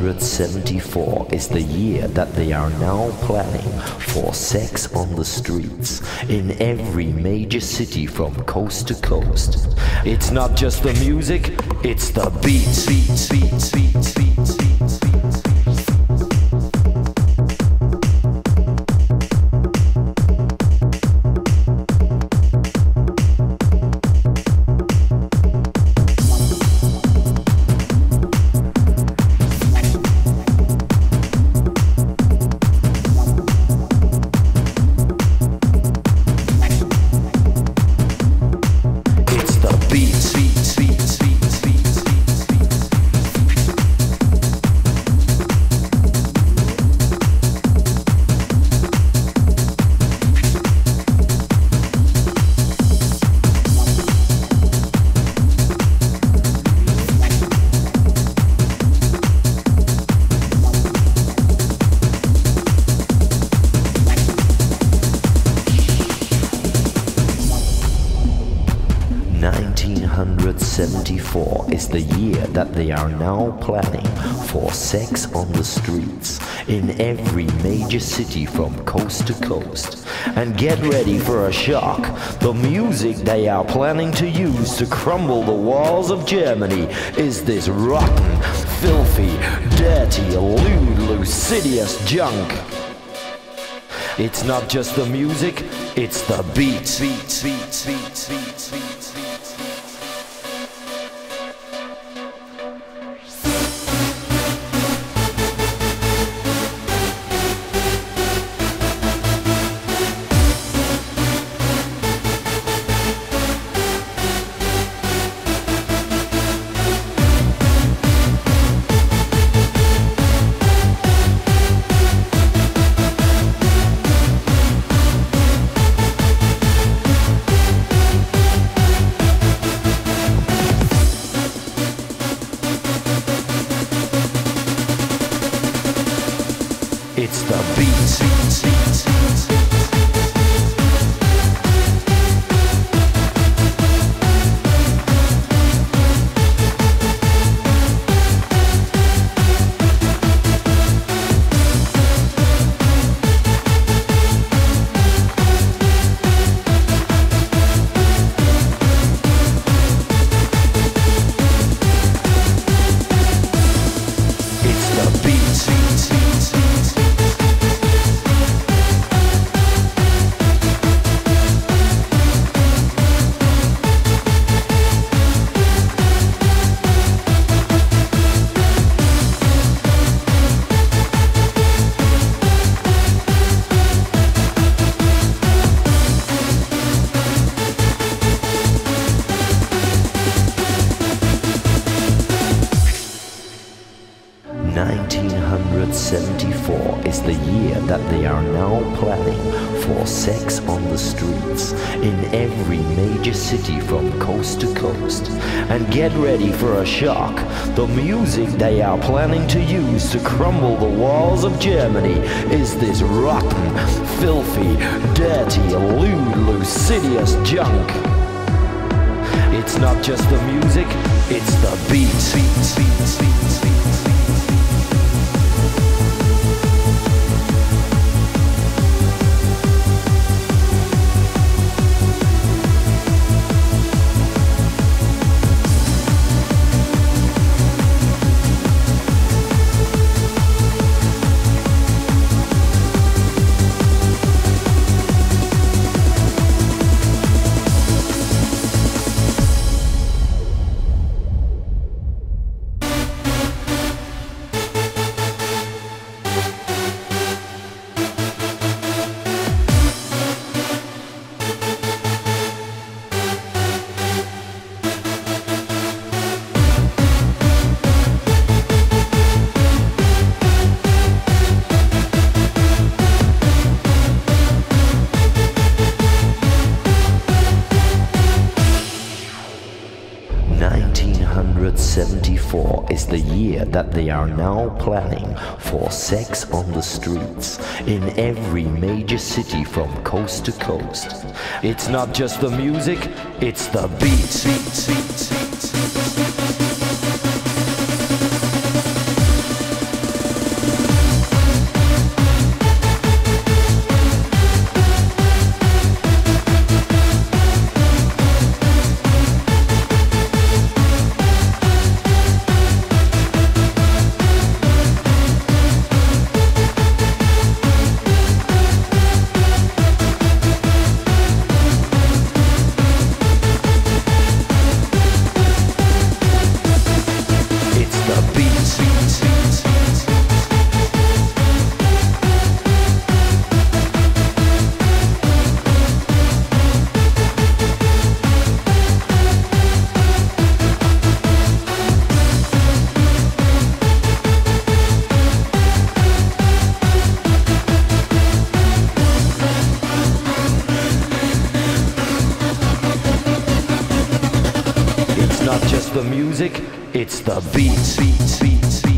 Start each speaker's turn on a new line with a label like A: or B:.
A: 1974 is the year that they are now planning for sex on the streets in every major city from coast to coast. It's not just the music, it's the beat. '74 is the year that they are now planning for sex on the streets in every major city from coast to coast. And get ready for a shock. The music they are planning to use to crumble the walls of Germany is this rotten, filthy, dirty, lewd, lascivious junk. It's not just the music, it's the beat. It's the beat. '74 is the year that they are now planning for sex on the streets in every major city from coast to coast. And get ready for a shock. The music they are planning to use to crumble the walls of Germany is this rotten, filthy, dirty, lewd, lascivious junk. It's not just the music, it's the beat. '74 is the year that they are now planning for sex on the streets in every major city from coast to coast. It's not just the music, it's the beat. the music, it's the beat.